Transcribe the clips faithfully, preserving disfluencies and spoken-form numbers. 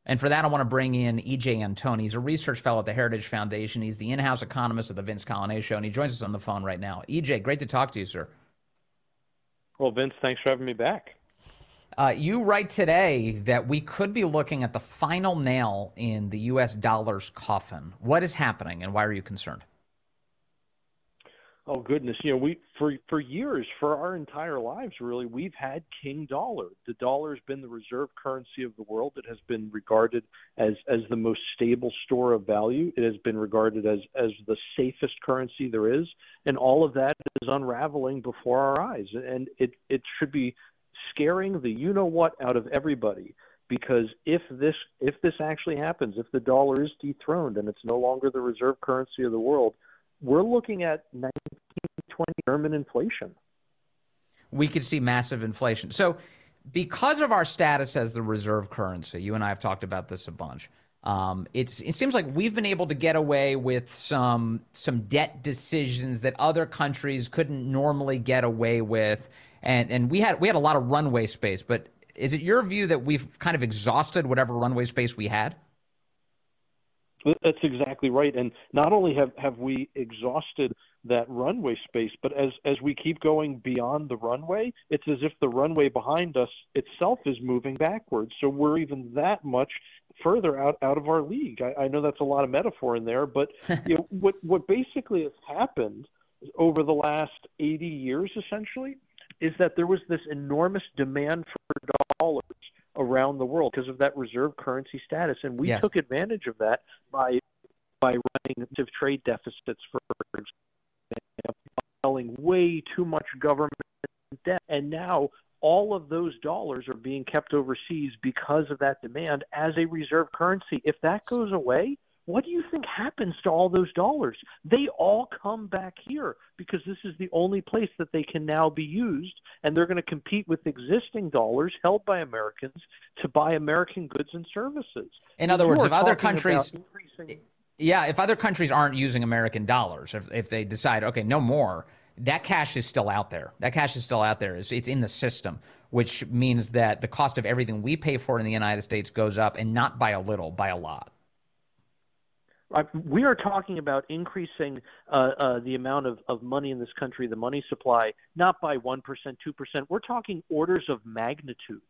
And for that, I want to bring in E J Antoni. He's a research fellow at the Heritage Foundation. He's the in-house economist of the Vince Coglianese Show, and he joins us on the phone right now. E J, great to talk to you, sir. Well, Vince, thanks for having me back. Uh, you write today that we could be looking at the final nail in the U S dollar's coffin. What is happening, and why are you concerned? Oh, goodness. You know, we for, for years, for our entire lives, really, we've had king dollar. The dollar has been the reserve currency of the world. It has been regarded as, as the most stable store of value. It has been regarded as, as the safest currency there is. And all of that is unraveling before our eyes. And it, it should be scaring the you-know-what out of everybody. Because if this if this actually happens, if the dollar is dethroned and it's no longer the reserve currency of the world, we're looking at nineteen twenty German inflation. We could see massive inflation. So because of our status as the reserve currency, you and I have talked about this a bunch, um, it's, it seems like we've been able to get away with some, some debt decisions that other countries couldn't normally get away with. And, and we had we had a lot of runway space. But is it your view that we've kind of exhausted whatever runway space we had? That's exactly right. And not only have, have we exhausted that runway space, but as, as we keep going beyond the runway, it's as if the runway behind us itself is moving backwards. So we're even that much further out, out of our league. I, I know that's a lot of metaphor in there, but you know, what, what basically has happened over the last eighty years, essentially, is that there was this enormous demand for dollars around the world because of that reserve currency status. And we yes. took advantage of that by by running trade deficits, for example, selling way too much government debt. And now all of those dollars are being kept overseas because of that demand as a reserve currency. If that goes away, what do you think happens to all those dollars? They all come back here because this is the only place that they can now be used, and they're going to compete with existing dollars held by Americans to buy American goods and services. In other words, if other countries, increasing... yeah, if other countries aren't using American dollars, if if they decide, okay, no more, that cash is still out there. That cash is still out there. It's, it's in the system, which means that the cost of everything we pay for in the United States goes up, and not by a little, by a lot. We are talking about increasing uh, uh, the amount of, of money in this country, the money supply, not by one percent, two percent. We're talking orders of magnitude.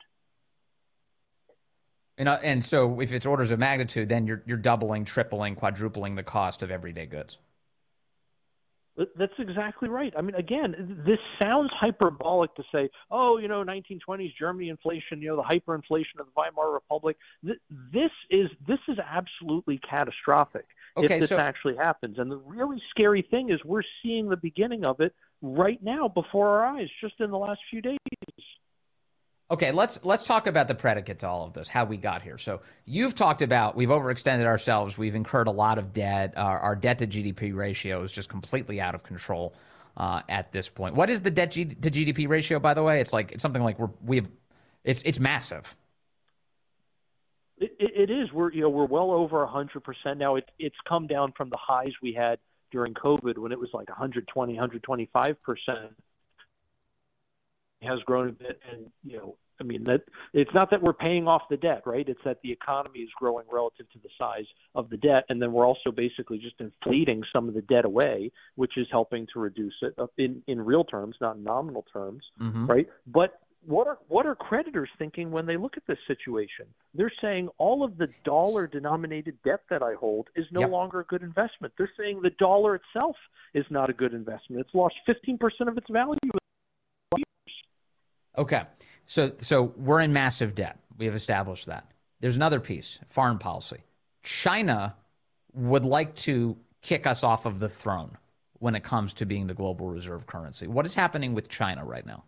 And, uh, and so if it's orders of magnitude, then you're, you're doubling, tripling, quadrupling the cost of everyday goods. That's exactly right. I mean, again, this sounds hyperbolic to say, oh, you know, nineteen twenties Germany inflation, you know, the hyperinflation of the Weimar Republic. This is this is absolutely catastrophic okay, if this so, actually happens. And the really scary thing is we're seeing the beginning of it right now before our eyes, just in the last few days. Okay, let's let's talk about the predicate to all of this, how we got here. So you've talked about we've overextended ourselves, we've incurred a lot of debt, our, our debt to G D P ratio is just completely out of control uh, at this point. What is the debt G- to G D P ratio, by the way? It's like it's something like we're we've it's it's massive. It, it is. We're you know we're well over a hundred percent now. It, it's come down from the highs we had during COVID when it was like one hundred twenty, one hundred twenty-five percent. Has grown a bit, and you know, I mean that it's not that we're paying off the debt, right? It's that the economy is growing relative to the size of the debt, and then we're also basically just inflating some of the debt away, which is helping to reduce it in in real terms, not in nominal terms, mm-hmm. right? But what are what are creditors thinking when they look at this situation? They're saying all of the dollar-denominated debt that I hold is no yep. longer a good investment. They're saying the dollar itself is not a good investment. It's lost fifteen percent of its value. Okay, so so we're in massive debt. We have established that. There's another piece, foreign policy. China would like to kick us off of the throne when it comes to being the global reserve currency. What is happening with China right now?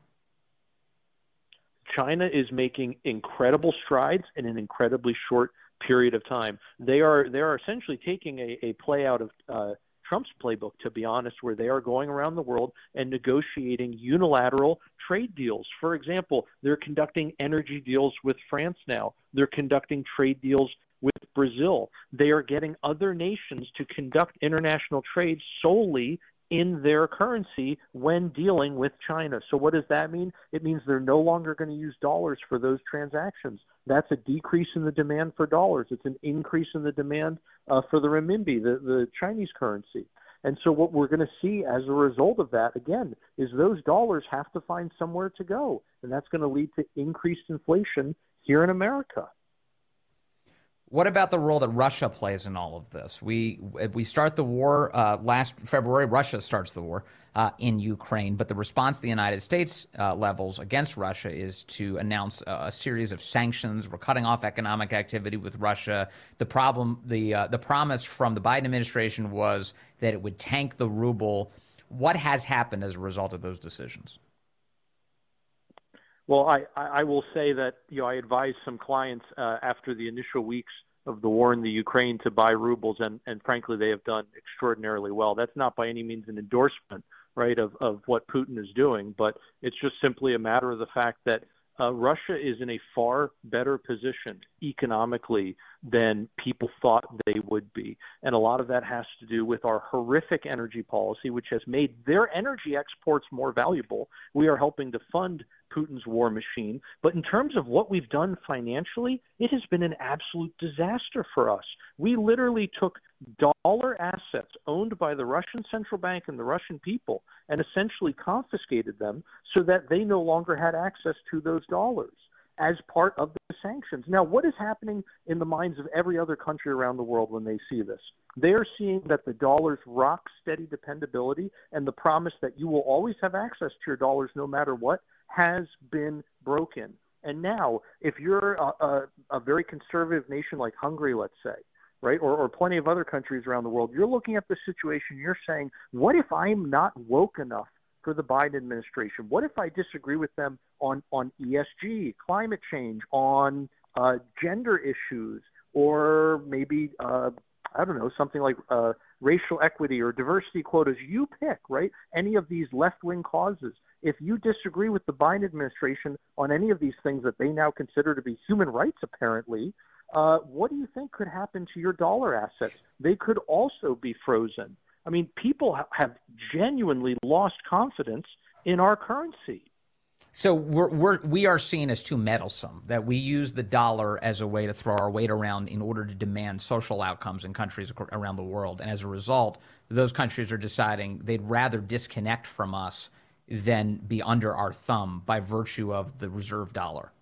China is making incredible strides in an incredibly short period of time. They are they are essentially taking a, a play out of uh, Trump's playbook, to be honest, where they are going around the world and negotiating unilateral trade deals. For example, they're conducting energy deals with France now. They're conducting trade deals with Brazil. They are getting other nations to conduct international trade solely in their currency when dealing with China. So what does that mean? It means they're no longer going to use dollars for those transactions. That's a decrease in the demand for dollars. It's an increase in the demand uh, for the renminbi, the, the Chinese currency. And so what we're going to see as a result of that, again, is those dollars have to find somewhere to go. And that's going to lead to increased inflation here in America. What about the role that Russia plays in all of this? We we start the war uh, last February. Russia starts the war uh, in Ukraine, but the response to the United States uh, levels against Russia is to announce a, a series of sanctions. We're cutting off economic activity with Russia. The problem, the uh, the promise from the Biden administration was that it would tank the ruble. What has happened as a result of those decisions? Well, I, I will say that, you know, I advised some clients uh, after the initial weeks of the war in the Ukraine to buy rubles, and, and frankly, they have done extraordinarily well. That's not by any means an endorsement, right, of, of what Putin is doing, but it's just simply a matter of the fact that uh, Russia is in a far better position economically than people thought they would be. And a lot of that has to do with our horrific energy policy, which has made their energy exports more valuable. We are helping to fund Putin's war machine. But in terms of what we've done financially, it has been an absolute disaster for us. We literally took dollar assets owned by the Russian central bank and the Russian people and essentially confiscated them so that they no longer had access to those dollars as part of the sanctions. Now, what is happening in the minds of every other country around the world when they see this? They are seeing that the dollar's rock-steady dependability and the promise that you will always have access to your dollars no matter what has been broken. And now, if you're a, a, a very conservative nation like Hungary, let's say, right, or, or plenty of other countries around the world, you're looking at the situation, you're saying, what if I'm not woke enough for the Biden administration? What if I disagree with them on, on E S G, climate change, on uh, gender issues, or maybe, uh, I don't know, something like uh, racial equity or diversity quotas? You pick, right, any of these left-wing causes. If you disagree with the Biden administration on any of these things that they now consider to be human rights, apparently, uh, what do you think could happen to your dollar assets? They could also be frozen. I mean, people ha- have genuinely lost confidence in our currency. So we're, we're, we are seen as too meddlesome, that we use the dollar as a way to throw our weight around in order to demand social outcomes in countries around the world. And as a result, those countries are deciding they'd rather disconnect from us than be under our thumb by virtue of the reserve dollar.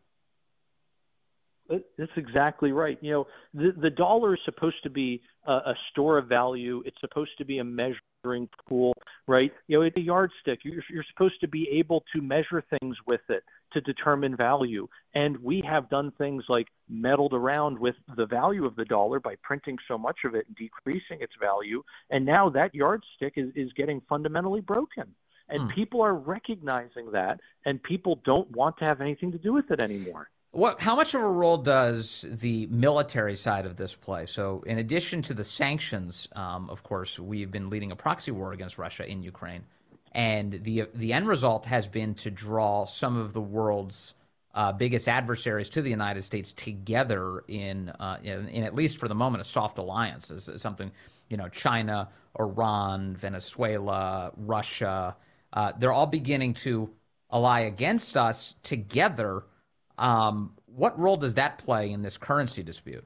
That's exactly right. You know, the, the dollar is supposed to be a, a store of value. It's supposed to be a measuring tool, right? You know, it's a yardstick. You're, you're supposed to be able to measure things with it to determine value. And we have done things like meddled around with the value of the dollar by printing so much of it and decreasing its value. And now that yardstick is, is getting fundamentally broken. And hmm. people are recognizing that, and people don't want to have anything to do with it anymore. What, how much of a role does the military side of this play? So in addition to the sanctions, um, of course, we've been leading a proxy war against Russia in Ukraine. And the the end result has been to draw some of the world's uh, biggest adversaries to the United States together in, uh, in, in, at least for the moment, a soft alliance. Is something, you know, China, Iran, Venezuela, Russia, uh, they're all beginning to ally against us together. Um, what role does that play in this currency dispute?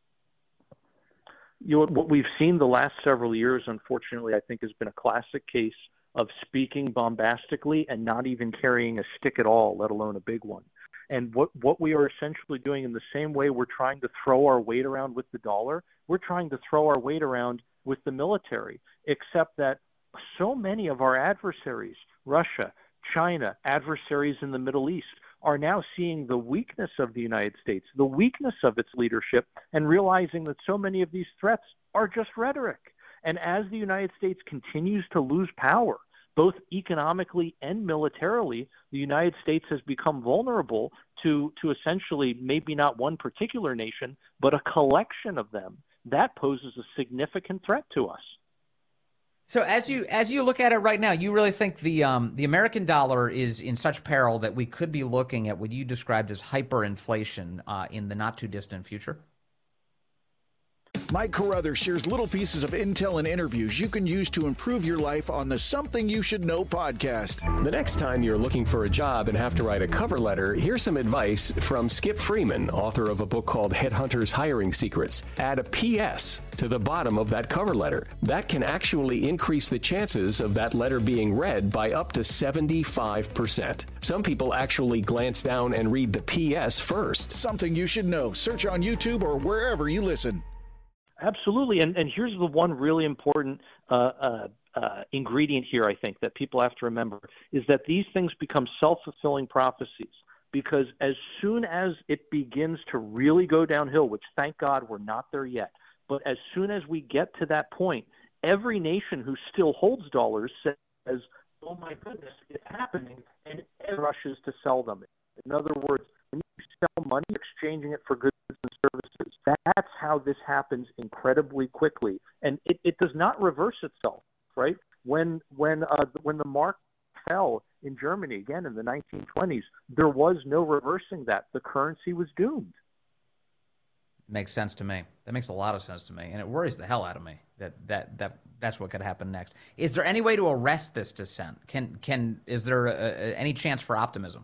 You know, what we've seen the last several years, unfortunately, I think has been a classic case of speaking bombastically and not even carrying a stick at all, let alone a big one. And what, what we are essentially doing in the same way we're trying to throw our weight around with the dollar, we're trying to throw our weight around with the military, except that so many of our adversaries, Russia, China, adversaries in the Middle East, are now seeing the weakness of the United States, the weakness of its leadership, and realizing that so many of these threats are just rhetoric. And as the United States continues to lose power, both economically and militarily, the United States has become vulnerable to, to essentially maybe not one particular nation, but a collection of them. That poses a significant threat to us. So as you as you look at it right now, you really think the um, the American dollar is in such peril that we could be looking at what you described as hyperinflation uh, in the not too distant future? Mike Carruthers shares little pieces of intel and interviews you can use to improve your life on the Something You Should Know podcast. The next time you're looking for a job and have to write a cover letter, here's some advice from Skip Freeman, author of a book called Headhunters Hiring Secrets. Add a P S to the bottom of that cover letter. That can actually increase the chances of that letter being read by up to seventy-five percent. Some people actually glance down and read the P S first. Something You Should Know. Search on YouTube or wherever you listen. Absolutely. And, and here's the one really important uh, uh, uh, ingredient here, I think, that people have to remember, is that these things become self-fulfilling prophecies. Because as soon as it begins to really go downhill, which thank God we're not there yet, but as soon as we get to that point, every nation who still holds dollars says, oh my goodness, it's happening, and it rushes to sell them. In other words, when you sell money, exchanging it for goods and services, that's how this happens incredibly quickly. And it, it does not reverse itself, right? When when uh, when the mark fell in Germany, again in the nineteen twenties, there was no reversing that. The currency was doomed. Makes sense to me. That makes a lot of sense to me, and it worries the hell out of me that that that that's what could happen next. Is there any way to arrest this descent? Can can is there a, a, any chance for optimism?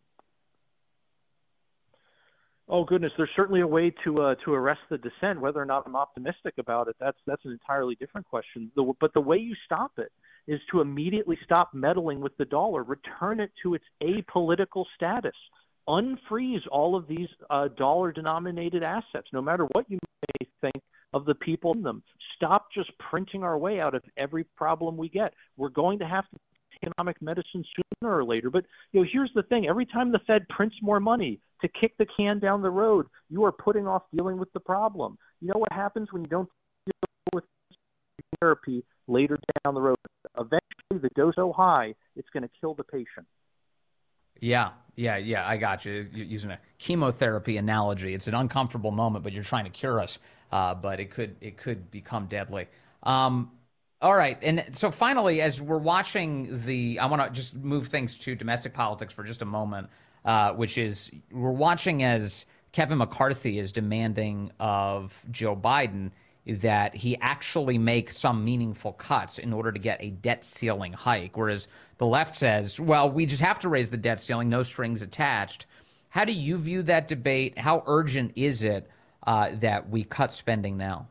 Oh goodness, there's certainly a way to uh, to arrest the descent. Whether or not I'm optimistic about it, that's that's an entirely different question. The, but the way you stop it is to immediately stop meddling with the dollar, return it to its apolitical status, unfreeze all of these uh, dollar-denominated assets, no matter what you may think of the people in them. Stop just printing our way out of every problem we get. We're going to have to take economic medicine sooner or later. But you know, here's the thing: every time the Fed prints more money to kick the can down the road, you are putting off dealing with the problem. You know what happens when you don't deal with therapy later down the road? Eventually, the dose is so high, it's going to kill the patient. Yeah, yeah, yeah, I got you. You're using a chemotherapy analogy. It's an uncomfortable moment, but you're trying to cure us. Uh, but it could it could become deadly. Um, all right, and so finally, as we're watching the, I want to just move things to domestic politics for just a moment, uh, which is we're watching as Kevin McCarthy is demanding of Joe Biden that he actually make some meaningful cuts in order to get a debt ceiling hike, whereas the left says, well, we just have to raise the debt ceiling, no strings attached. How do you view that debate? How urgent is it uh, that we cut spending now?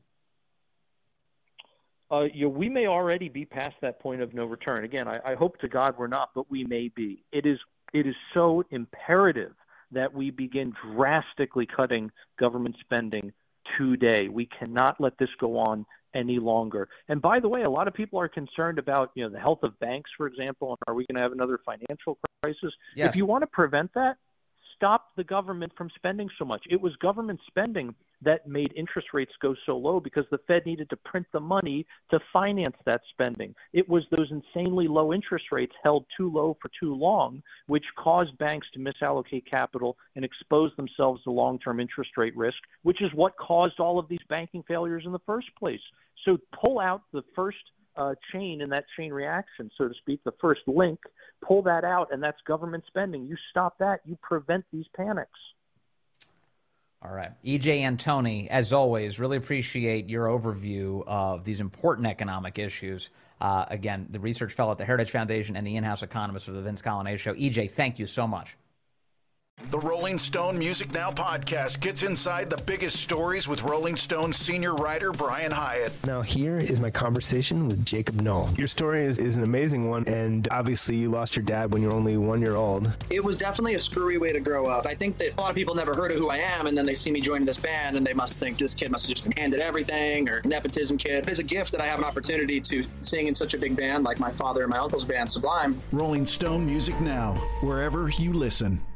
Uh, you know, we may already be past that point of no return. Again, I, I hope to God we're not, but we may be. It is it is so imperative that we begin drastically cutting government spending today. We cannot let this go on any longer. And by the way, a lot of people are concerned about, you know, the health of banks, for example, and are we going to have another financial crisis? Yes. If you want to prevent that, stop the government from spending so much. It was government spending that made interest rates go so low because the Fed needed to print the money to finance that spending. It was those insanely low interest rates held too low for too long, which caused banks to misallocate capital and expose themselves to long-term interest rate risk, which is what caused all of these banking failures in the first place. So pull out the first uh, chain in that chain reaction, so to speak, the first link, pull that out, and that's government spending. You stop that, you prevent these panics. All right. E J Antoni, as always, really appreciate your overview of these important economic issues. Uh, again, the research fellow at the Heritage Foundation and the in-house economist of the Vince Coglianese Show. E J, thank you so much. The Rolling Stone Music Now podcast gets inside the biggest stories with Rolling Stone senior writer Brian Hyatt. Now here is my conversation with Jacob Knoll. Your story is, is an amazing one, and obviously you lost your dad when you were only one year old. It was definitely a screwy way to grow up. I think that a lot of people never heard of who I am, and then they see me joining this band, and they must think this kid must have just been handed everything, or nepotism kid. It's a gift that I have an opportunity to sing in such a big band like my father and my uncle's band, Sublime. Rolling Stone Music Now, wherever you listen.